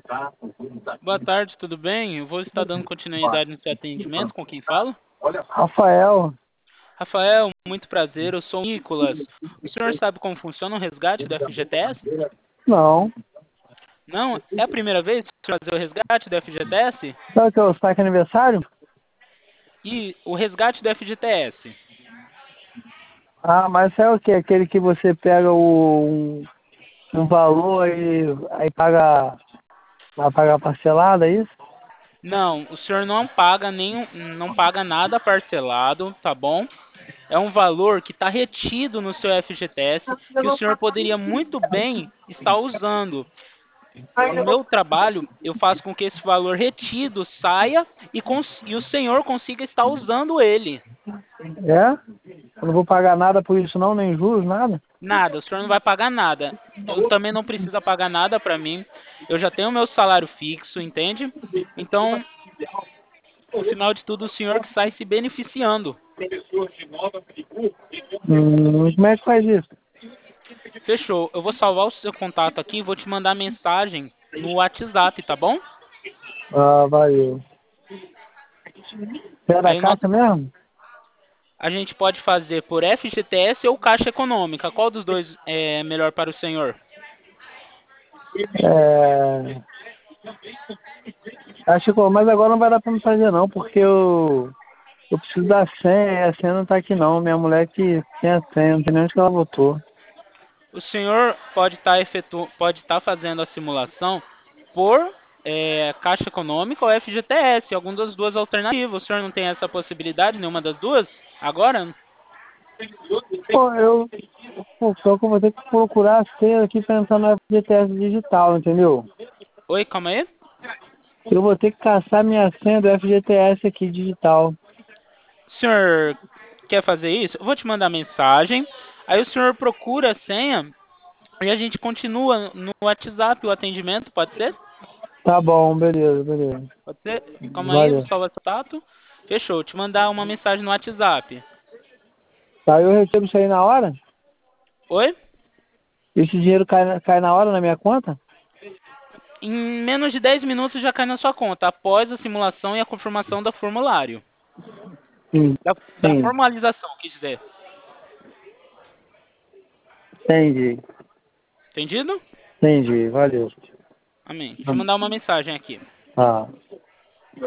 Boa tarde, tudo bem? Eu vou estar dando continuidade no seu atendimento. Com quem falo? Rafael, Rafael, muito prazer. Eu sou o Nicolas. O senhor sabe como funciona o resgate do FGTS? não. Não? É a primeira vez que o senhor fazer o resgate do FGTS? Sabe que é o saque aniversário? E o resgate do FGTS? Ah, mas é o quê? Aquele que você pega um valor e aí paga, vai pagar parcelado, é isso? Não, o senhor não paga nada parcelado, tá bom? É um valor que está retido no seu FGTS que o senhor poderia muito bem estar usando. No meu trabalho, eu faço com que esse valor retido saia e o senhor consiga estar usando ele. É? Eu não vou pagar nada por isso não, nem juros, nada? Nada, o senhor não vai pagar nada. Eu também não preciso pagar nada para mim. Eu já tenho meu salário fixo, entende? Então, no final de tudo, o senhor que sai se beneficiando. Como é que faz isso? Fechou. Eu vou salvar o seu contato aqui e vou te mandar mensagem no WhatsApp, tá bom? Ah, valeu. Você é da Aí o nosso Caixa mesmo? A gente pode fazer por FGTS ou Caixa Econômica. Qual dos dois é melhor para o senhor? É... Acho que, mas agora não vai dar pra me fazer não, porque eu preciso da senha e a senha não tá aqui não. Minha mulher que tem a senha, não tem nem onde que ela botou. O senhor pode estar fazendo a simulação por Caixa Econômica ou FGTS, alguma das duas alternativas. O senhor não tem essa possibilidade, nenhuma das duas? Agora? Pô, só que eu vou ter que procurar a senha aqui pra entrar no FGTS digital, entendeu? Oi, calma aí. Eu vou ter que caçar minha senha do FGTS aqui digital. O senhor quer fazer isso? Eu vou te mandar mensagem. Aí o senhor procura a senha e a gente continua no WhatsApp o atendimento, pode ser? Tá bom, beleza, beleza. Pode ser? Calma aí, vou Valeu. salvar esse contato. Fechou. Te mandar uma mensagem no WhatsApp. Tá, eu recebo isso aí na hora? Oi? Esse dinheiro cai na hora na minha conta? Em menos de 10 minutos já cai na sua conta, após a simulação e a confirmação do formulário. Sim, Da sim. formalização, quis dizer. Entendi. Entendido? Entendi, valeu. Amém. Deixa eu mandar uma mensagem aqui. Tá.